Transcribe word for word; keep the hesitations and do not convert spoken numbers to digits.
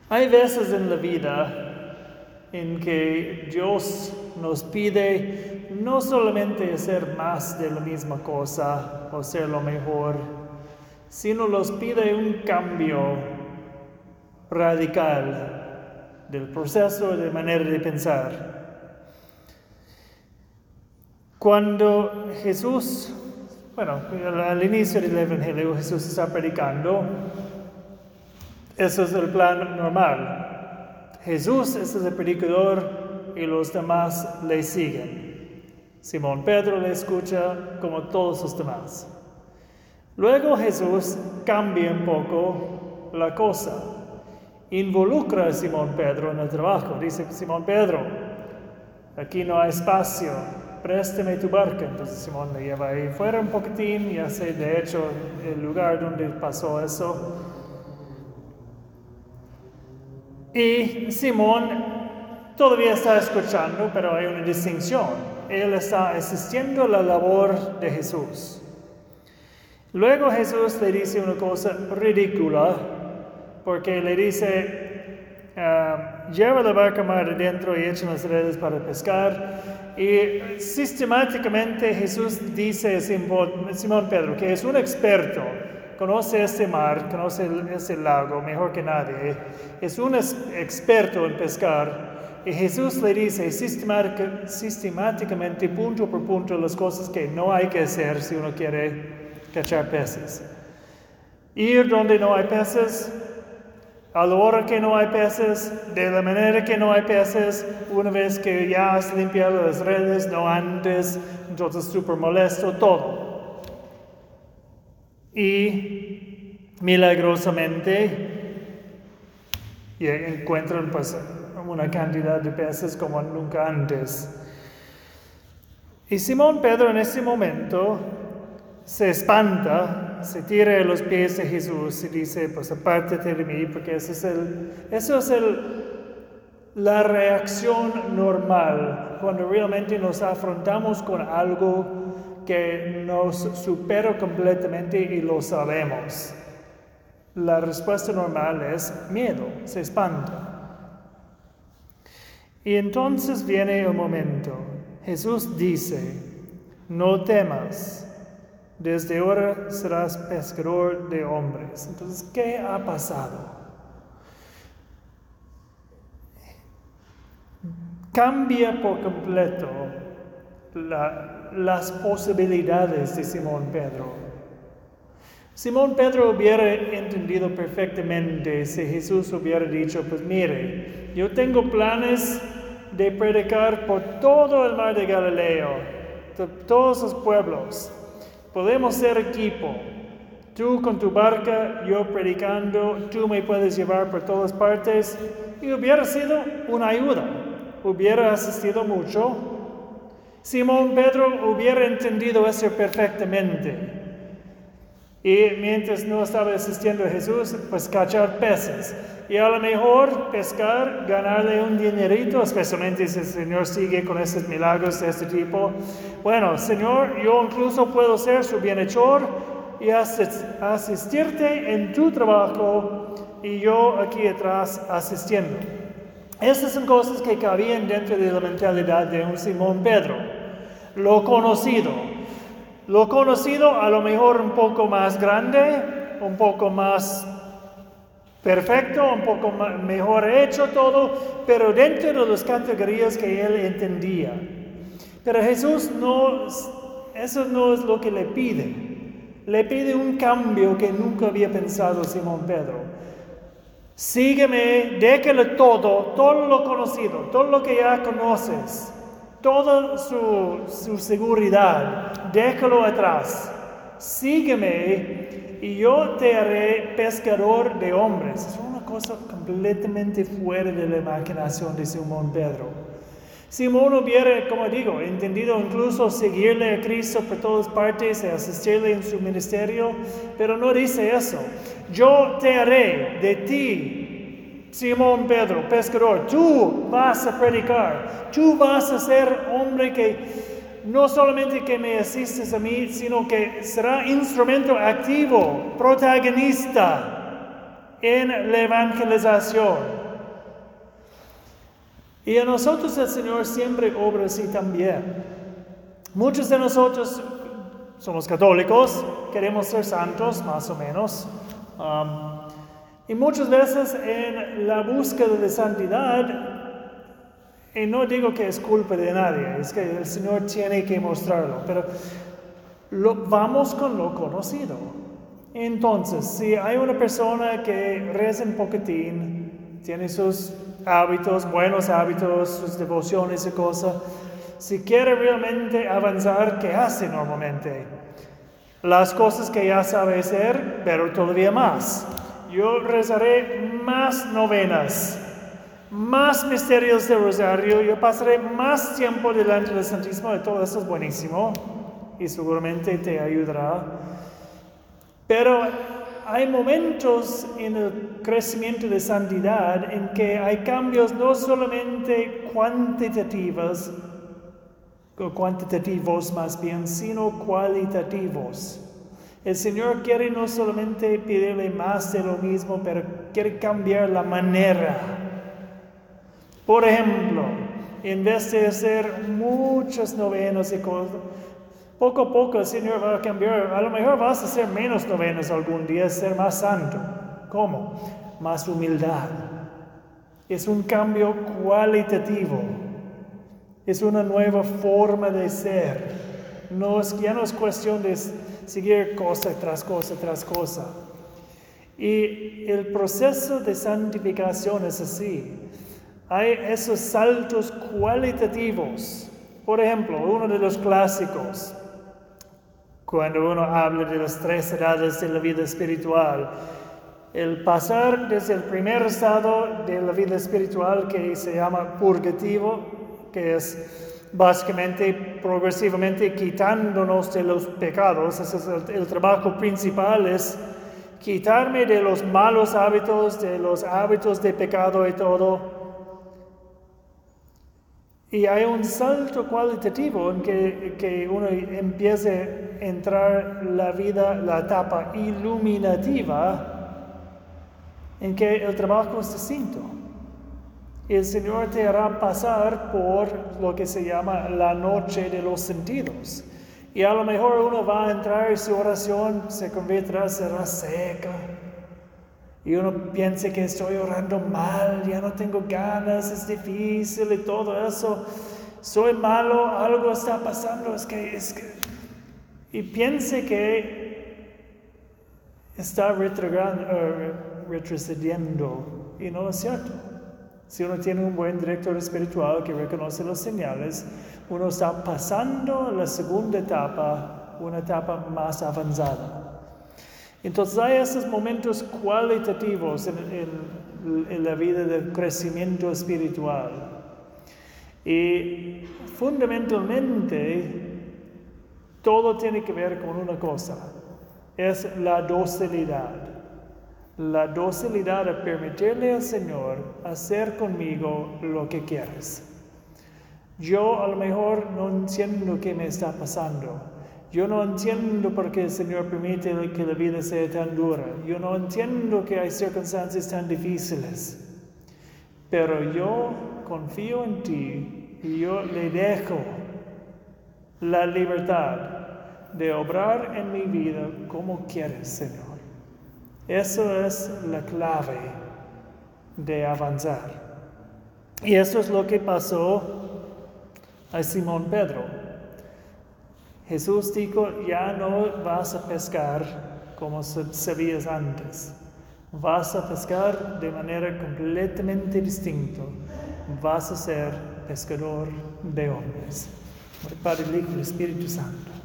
Hay veces en la vida en que Dios nos pide no solamente hacer más de la misma cosa o ser lo mejor, sino nos pide un cambio radical del proceso de manera de pensar. Cuando Jesús, bueno, al inicio del Evangelio Jesús está predicando, eso es el plan normal. Jesús es el predicador y los demás le siguen. Simón Pedro le escucha como todos los demás. Luego Jesús cambia un poco la cosa. Involucra a Simón Pedro en el trabajo. Dice, Simón Pedro, aquí no hay espacio, préstame tu barca. Entonces Simón le lleva ahí fuera un poquitín, ya sé de hecho el lugar donde pasó eso. Y Simón todavía está escuchando, pero hay una distinción. Él está asistiendo a la labor de Jesús. Luego Jesús le dice una cosa ridícula, porque le dice, uh, lleva la barca mar adentro y echa las redes para pescar. Y sistemáticamente Jesús dice a Simón Pedro, que es un experto, conoce este mar, conoce este lago mejor que nadie, es un experto en pescar, y Jesús le dice sistemática, sistemáticamente, punto por punto, las cosas que no hay que hacer si uno quiere cachar peces. Ir donde no hay peces, a la hora que no hay peces, de la manera que no hay peces, una vez que ya has limpiado las redes, no antes, entonces súper molesto, todo. Y milagrosamente y encuentran pues una cantidad de peces como nunca antes. Y Simón Pedro en ese momento se espanta, se tira a los pies de Jesús y dice, pues apártate de mí, porque eso es, el, eso es el, la reacción normal cuando realmente nos afrontamos con algo que nos supera completamente y lo sabemos. La respuesta normal es miedo, se espanta. Y entonces viene el momento. Jesús dice, no temas, desde ahora serás pescador de hombres. Entonces, ¿qué ha pasado? Cambia por completo la, las posibilidades de Simón Pedro. Simón Pedro hubiera entendido perfectamente si Jesús hubiera dicho, pues mire, yo tengo planes de predicar por todo el mar de Galileo, de todos los pueblos. Podemos ser equipo. Tú con tu barca, yo predicando, tú me puedes llevar por todas partes. Y hubiera sido una ayuda. Hubiera asistido mucho. Simón Pedro hubiera entendido eso perfectamente. Y mientras no estaba asistiendo a Jesús, pues cachar peces. Y a lo mejor pescar, ganarle un dinerito, especialmente si el Señor sigue con esos milagros de este tipo. Bueno, Señor, yo incluso puedo ser su bienhechor y asistirte en tu trabajo y yo aquí atrás asistiendo. Estas son cosas que cabían dentro de la mentalidad de un Simón Pedro. Lo conocido. Lo conocido a lo mejor un poco más grande, un poco más perfecto, un poco más, mejor hecho todo, pero dentro de las categorías que él entendía. Pero Jesús no, eso no es lo que le pide. Le pide un cambio que nunca había pensado Simón Pedro. Sígueme, déjale todo, todo lo conocido, todo lo que ya conoces. Toda su, su seguridad, déjalo atrás. Sígueme y yo te haré pescador de hombres. Es una cosa completamente fuera de la imaginación de Simón Pedro. Simón hubiera, como digo, entendido incluso seguirle a Cristo por todas partes y asistirle en su ministerio, pero no dice eso. Yo te haré de ti, Simón Pedro, pescador, tú vas a predicar, tú vas a ser hombre que no solamente que me asistes a mí, sino que será instrumento activo, protagonista en la evangelización. Y a nosotros el Señor siempre obra así también. Muchos de nosotros somos católicos, queremos ser santos, más o menos. Um, y muchas veces en la búsqueda de santidad, y no digo que es culpa de nadie, es que el Señor tiene que mostrarlo, pero lo, vamos con lo conocido. Entonces, si hay una persona que reza un poquitín, tiene sus hábitos, buenos hábitos, sus devociones y cosas, si quiere realmente avanzar, ¿qué hace normalmente? Las cosas que ya sabe hacer, pero todavía más. Yo rezaré más novenas, más misterios del rosario, yo pasaré más tiempo delante del Santísimo, y todo eso es buenísimo y seguramente te ayudará. Pero hay momentos en el crecimiento de santidad en que hay cambios no solamente cuantitativos, o cuantitativos más bien, sino cualitativos. El Señor quiere no solamente pedirle más de lo mismo, pero quiere cambiar la manera. Por ejemplo, en vez de hacer muchas novenas y cosas, poco a poco el Señor va a cambiar. A lo mejor vas a hacer menos novenas algún día, ser más santo. ¿Cómo? Más humildad. Es un cambio cualitativo. Es una nueva forma de ser. No es, ya no es cuestión de seguir cosa tras cosa tras cosa. Y el proceso de santificación es así. Hay esos saltos cualitativos. Por ejemplo, uno de los clásicos, cuando uno habla de las tres edades de la vida espiritual, el pasar desde el primer estado de la vida espiritual, que se llama purgativo, que es básicamente progresivamente quitándonos de los pecados. Ese es el, el trabajo principal, es quitarme de los malos hábitos, de los hábitos de pecado y todo. Y hay un salto cualitativo en que, que uno empieza a entrar la vida, la etapa iluminativa, en que el trabajo es distinto. El Señor te hará pasar por lo que se llama la noche de los sentidos. Y a lo mejor uno va a entrar y su oración se convertirá, será seca. Y uno piensa que estoy orando mal, ya no tengo ganas, es difícil y todo eso. Soy malo, algo está pasando, es que... Es que... Y piense que está retrogrado, uh, retrocediendo. Y no es cierto. Si uno tiene un buen director espiritual que reconoce las señales, uno está pasando a la segunda etapa, una etapa más avanzada. Entonces hay esos momentos cualitativos en, en, en la vida del crecimiento espiritual. Y fundamentalmente todo tiene que ver con una cosa, es la docilidad. La docilidad a permitirle al Señor hacer conmigo lo que quieres. Yo a lo mejor no entiendo qué me está pasando. Yo no entiendo por qué el Señor permite que la vida sea tan dura. Yo no entiendo que hay circunstancias tan difíciles. Pero yo confío en ti y yo le dejo la libertad de obrar en mi vida como quieres, Señor. Eso es la clave de avanzar. Y eso es lo que pasó a Simón Pedro. Jesús dijo, ya no vas a pescar como sabías antes. Vas a pescar de manera completamente distinta. Vas a ser pescador de hombres. Por el Padre, el Hijo y el Espíritu Santo.